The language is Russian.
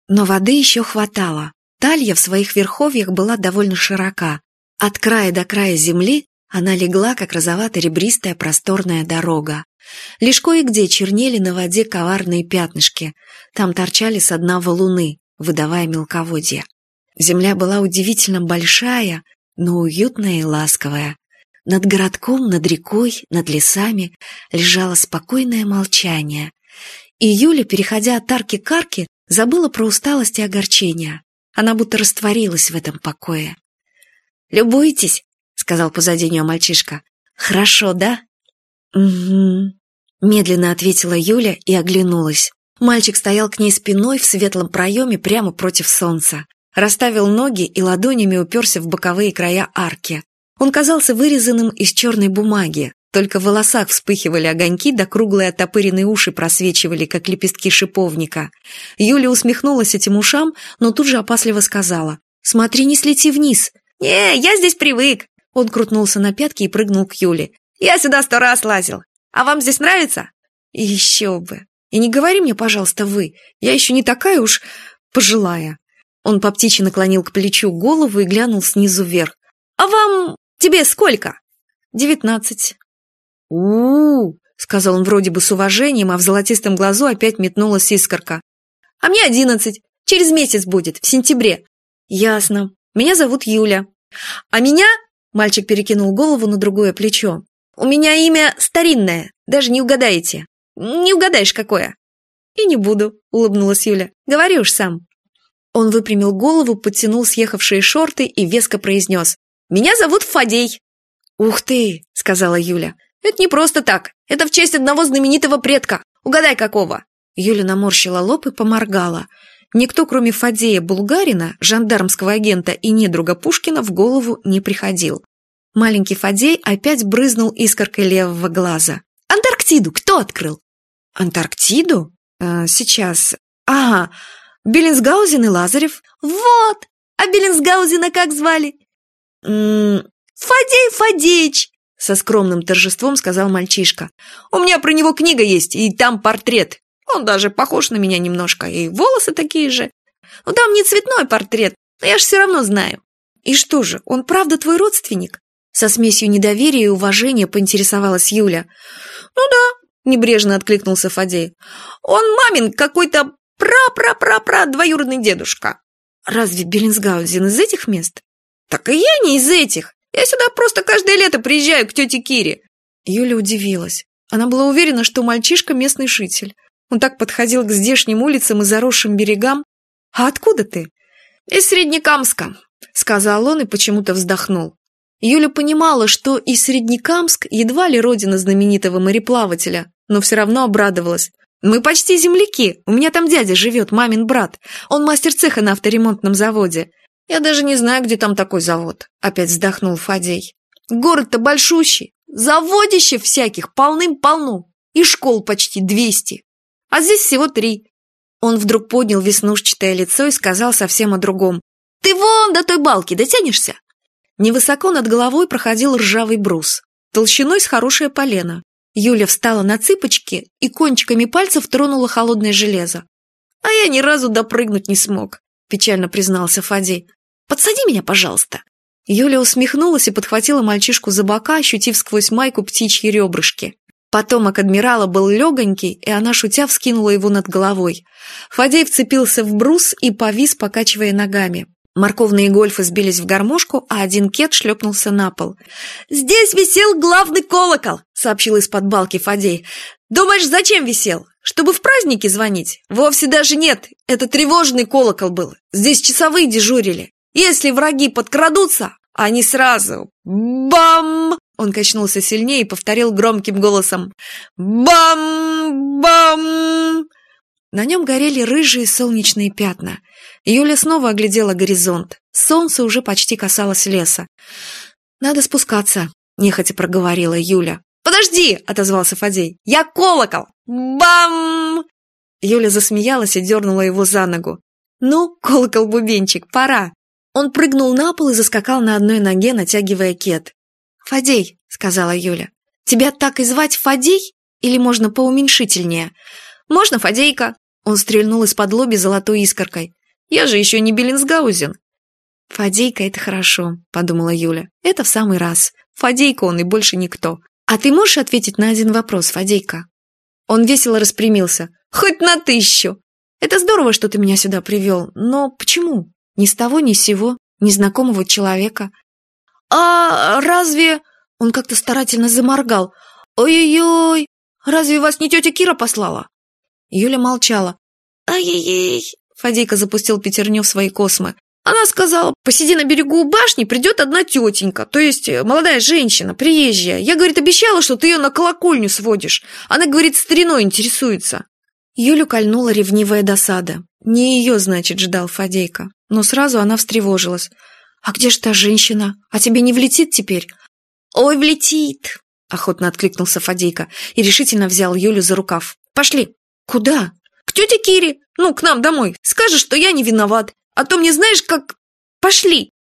Но воды еще хватало. Талья в своих верховьях была довольно широка. От края до края земли она легла, как розовато-ребристая просторная дорога. Лишь кое-где чернели на воде коварные пятнышки. Там торчали со дна валуны, выдавая мелководье. Земля была удивительно большая, но уютная и ласковая. Над городком, над рекой, над лесами лежало спокойное молчание. И Юля, переходя от арки к арке, забыла про усталость и огорчение. Она будто растворилась в этом покое. «Любуйтесь», — сказал позади нее мальчишка. «Хорошо, да?» «Угу», — медленно ответила Юля и оглянулась. Мальчик стоял к ней спиной в светлом проеме прямо против солнца. Расставил ноги и ладонями уперся в боковые края арки. Он казался вырезанным из черной бумаги. Только в волосах вспыхивали огоньки, да круглые оттопыренные уши просвечивали, как лепестки шиповника. Юля усмехнулась этим ушам, но тут же опасливо сказала: «Смотри, не слети вниз». «Не, я здесь привык». Он крутнулся на пятки и прыгнул к Юле. «Я сюда 100 раз лазил. А вам здесь нравится?» «Еще бы. И не говори мне, пожалуйста, вы. Я еще не такая уж пожилая». Он по птичьи наклонил к плечу голову и глянул снизу вверх. «А вам... тебе сколько?» 19. «У-у-у», сказал он вроде бы с уважением, а в золотистом глазу опять метнулась искорка. «А мне 11. Через месяц будет, в сентябре». «Ясно. Меня зовут Юля». «А меня...» — мальчик перекинул голову на другое плечо. «У меня имя старинное, даже не угадаете. Не угадаешь, какое». «И не буду», — улыбнулась Юля. «Говори уж сам». Он выпрямил голову, подтянул съехавшие шорты и веско произнес: «Меня зовут Фадей». «Ух ты», — сказала Юля. «Это не просто так. Это в честь одного знаменитого предка. Угадай, какого». Юля наморщила лоб и поморгала. Никто, кроме Фадея Булгарина, жандармского агента и недруга Пушкина, в голову не приходил. Маленький Фадей опять брызнул искоркой левого глаза. «Антарктиду кто открыл?» «Антарктиду? Сейчас. Ага, Беллинсгаузен и Лазарев». «Вот! А Беллинсгаузена как звали?» «Фадей Фадеич!» — со скромным торжеством сказал мальчишка. «У меня про него книга есть, и там портрет. Он даже похож на меня немножко, и волосы такие же. Ну, там не цветной портрет, но я ж все равно знаю». «И что же, он правда твой родственник?» Со смесью недоверия и уважения поинтересовалась Юля. «Ну да», — небрежно откликнулся Фадей. «Он мамин какой-то пра-пра-пра-пра двоюродный дедушка». «Разве Беллинсгаузен из этих мест?» «Так и я не из этих. Я сюда просто каждое лето приезжаю к тете Кире». Юля удивилась. Она была уверена, что мальчишка местный житель. Он так подходил к здешним улицам и заросшим берегам. «А откуда ты?» «Из Среднекамска», — сказал он и почему-то вздохнул. Юля понимала, что и Среднекамск едва ли родина знаменитого мореплавателя, но все равно обрадовалась. «Мы почти земляки. У меня там дядя живет, мамин брат. Он мастер цеха на авторемонтном заводе». «Я даже не знаю, где там такой завод», — опять вздохнул Фадей. «Город-то большущий, заводище всяких полным-полно, и школ почти 200, а здесь всего 3. Он вдруг поднял веснушчатое лицо и сказал совсем о другом. «Ты вон до той балки дотянешься?» Невысоко над головой проходил ржавый брус, толщиной с хорошее полено. Юля встала на цыпочки и кончиками пальцев тронула холодное железо. «А я ни разу допрыгнуть не смог», — печально признался Фадей. «Подсади меня, пожалуйста». Юля усмехнулась и подхватила мальчишку за бока, ощутив сквозь майку птичьи ребрышки. Потомок адмирала был легонький, и она, шутя, вскинула его над головой. Фадей вцепился в брус и повис, покачивая ногами. Морковные гольфы сбились в гармошку, а один кет шлепнулся на пол. «Здесь висел главный колокол», — сообщил из-под балки Фадей. «Думаешь, зачем висел? Чтобы в праздники звонить? Вовсе даже нет, это тревожный колокол был. Здесь часовые дежурили. Если враги подкрадутся, они сразу... Бам!» Он качнулся сильнее и повторил громким голосом. «Бам! Бам!» На нем горели рыжие солнечные пятна. Юля снова оглядела горизонт. Солнце уже почти касалось леса. «Надо спускаться», — нехотя проговорила Юля. «Подожди!» — отозвался Фадей. «Я колокол! Бам!» Юля засмеялась и дернула его за ногу. «Ну, колокол-бубенчик, пора!» Он прыгнул на пол и заскакал на одной ноге, натягивая кет. «Фадей», — сказала Юля, — «тебя так и звать Фадей? Или можно поуменьшительнее?» «Можно Фадейка». Он стрельнул из-под лоби золотой искоркой. Я же еще не Беллинсгаузен». «Фадейка — это хорошо», — подумала Юля. «Это в самый раз. Фадейка он и больше никто. А ты можешь ответить на один вопрос, Фадейка?» Он весело распрямился. «Хоть на 1000. «Это здорово, что ты меня сюда привел, но почему? Ни с того, ни с сего, незнакомого человека». «А разве...» Он как-то старательно заморгал. «Ой-ой-ой, разве вас не тетя Кира послала?» Юля молчала. «Ай-яй-яй», Фадейка запустил пятерню в свои космы. «Она сказала, посиди на берегу у башни, придет одна тетенька, то есть молодая женщина, приезжая. Я, говорит, обещала, что ты ее на колокольню сводишь. Она, говорит, стариной интересуется». Юлю кольнула ревнивая досада. Не ее, значит, ждал Фадейка. Но сразу она встревожилась. «А где же та женщина? А тебе не влетит теперь?» «Ой, влетит!» — охотно откликнулся Фадейка и решительно взял Юлю за рукав. «Пошли!» «Куда?» «К тете Кире! Ну, к нам домой! Скажешь, что я не виноват! А то мне знаешь, как... Пошли!»